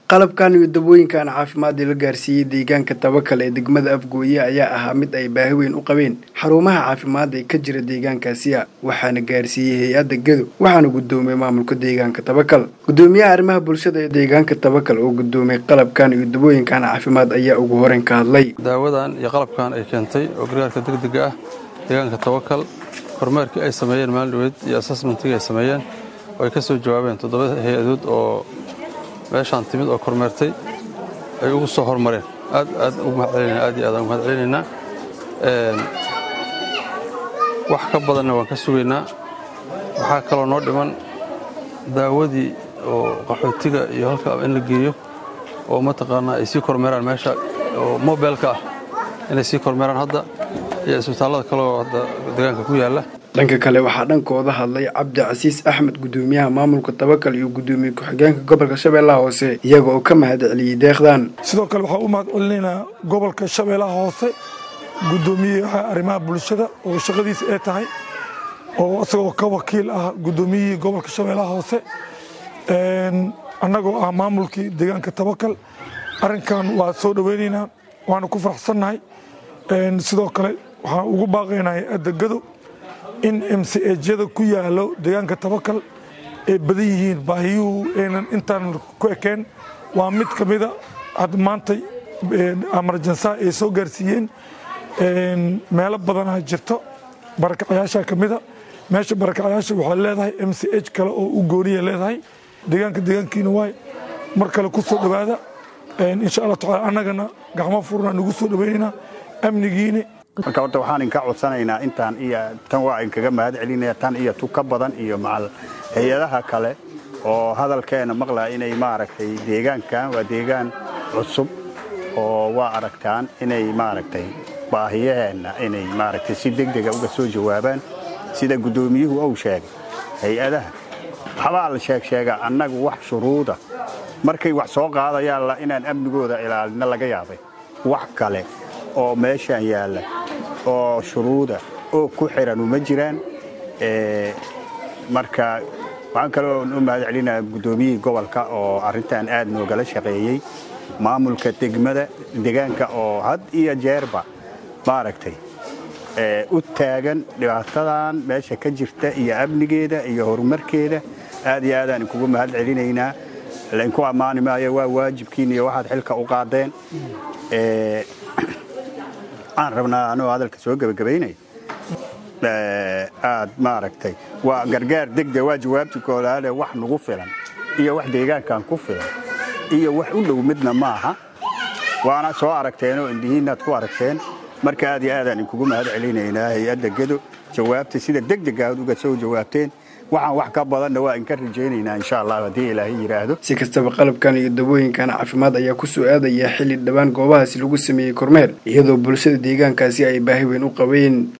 qalabkan iyo dabooyinkan caafimaad ee la gaarsiiyay deegaanka Tabakal ee degmada Afgooye ayaa ahaa mid ay baahi weyn u qabeen xarumaha caafimaad ee ka jira deegaankaasi waxaana gaarsiiyay hay'adda Gedo waxaana gudoomiyay maamulka deegaanka Tabakal gudoomiyaha arrimaha bulshada ee deegaanka Tabakal oo gudoomiyay qalabkan iyo dabooyinkan caafimaad ayaa ugu horeen ka hadlay daawadan iyo qalabkan ay keentay oo gargaarka degdega ah deegaanka Tabakal kormeerkii ay sameeyeen maalin iyo assessment-kii ay sameeyeen oo ay ka soo jawaabeen 7 hay'adood oo meeshaan timid oo kormeertay ay ugu soo hormareen aad ugu mahadcelinayna wax ka badanna waan ka sugaynaa waxa kale oo noo dhiman daawadii oo qaxootiga iyo halka in la geeyo oo mataqaana ay sii kormeeraan meesha oo mobilka ah inay sii kormeeraan hadda iyo isbitaalada kale oo hadda deegaanka ku yaala dhanka kale waxaa dhankooda hadlay Cabdi Casiis Axmed gudoomiyaha maamulka Tabakal iyo gudoomiye ku-xigeenka gobolka Shabeellaha Hoose iyaga oo ka mahadceliyay deeqdan sidoo kale waxa uu mahadcelinaynaa gobolka Shabeellaha Hoose gudoomiyaha arrimaha bulshada oo shaqadiisa ay tahay oo asagoo ka wakiil ah gudoomiyihii gobolka Shabeellaha Hoose annagoo ah maamulkii deegaanka Tabakal arrinkan waa soo dhaweynaynaa waana ku faraxsanahay sidoo kale waxaan ugu baaqaynaa hay'adda Gedo in MCA-yada ku yaalo deegaanka Tabakal ay badan yihiin baahiyuhu aynan intaan ku ekeen waa mid ka mid ah maanta emergency ay soo gaarsiiyeen meelo badan jirto barakacayaasha ka mid ah meesha barakacayaasha waxay leedahay MCH kale oo u gooniye leedahay deegaankiina way mar kale ku soo dhawaada insha Allah taala annagana gacmo furna nagu soo dhaweynaa amnigiina marka horta waxaan inka codsanaynaa intaan iyo tan waa in kaga mahadcelinaya tan iyo tu ka badan iyo macal hay'adaha kale oo hadalkeena maqlaa inay maaragtay deegaankan waa deegaan cusub oo waa aragtaan inay maaragtay baahiyaheena inay maaragtay si degdeg ah uga soo jawaabaan sida gudoomiyuhu uu sheegay hay'adaha waxba la sheega annagu wax shuruuda markay wax soo qaadayaan la inaan amnigooda ilaalino laga yaabay wax kale oo meeshan yaala oo shuruuda oo ku xiran uma jiraan marka waxaan kale oo u mahadcelinayaa gudoomiyihii gobolka oo arrintan aad noogala shaqeeyay maamulka degmada deegaanka oo had iyo jeerba maaragtay u taagan dhibaatadan meesha ka jirta iyo amnigeeda iyo horumarkeeda aad iyo aadaan kugu mahadcelinaynaa leenku amaani maayo waa waajibkiin iyo waxaad xilka u qaadeen aan rabnaa anoo hadalka soo gabagabaynay aad maaragtay waa gargaar degdeg waa jawaabtikooda wax nagu filan iyo wax deegaankan ku filan iyo wax u dhow midna maaha waana soo aragteen oo indihiinaad ku aragteen marka aad iyo aadaan kugu mahadcelinaynaa hay'adda Gedo jawaabta sida degdeg ah uga soo jawaabteen waxaan wax ka badan waa in ka rajaynaynaa insha Allah hadii Ilaahay yiraahdo si kastaba qalabkan iyo dabooyinkan caafimaad ayaa ku soo aadaya xilli dhawaan goobahaas lagu sameeyay kormeer iyadoo bulshada deegaankaasi ay baahi weyn u qabeen